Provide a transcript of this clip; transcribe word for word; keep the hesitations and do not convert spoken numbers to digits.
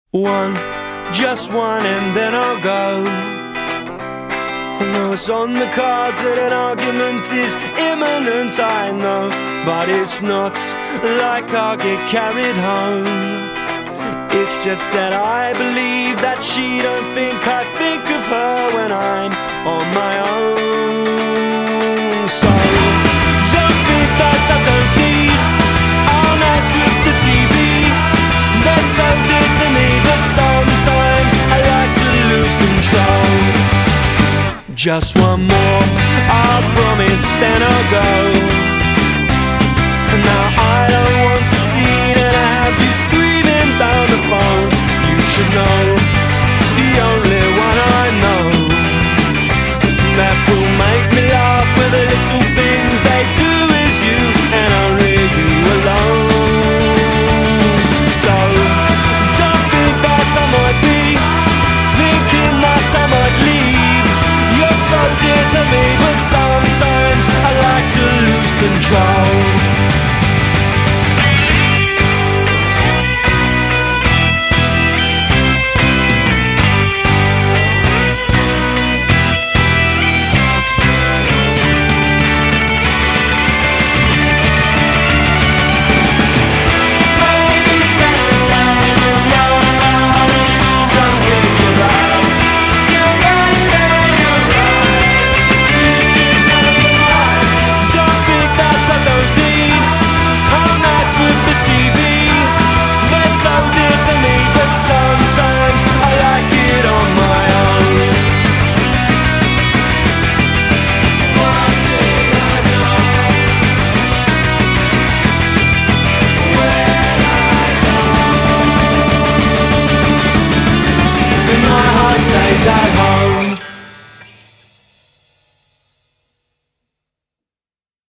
One, just one and then I'll go. I know it's on the cards that an argument is imminent, I know, but it's not like I'll get carried home. It's just that I believe that she don't think I think of her when I'm on my own. So don't think that I don't need all nights with the T V. They're so dear to me, but sometimes I like to lose control. Just one more, I'll promise, then I'll go. Now I don't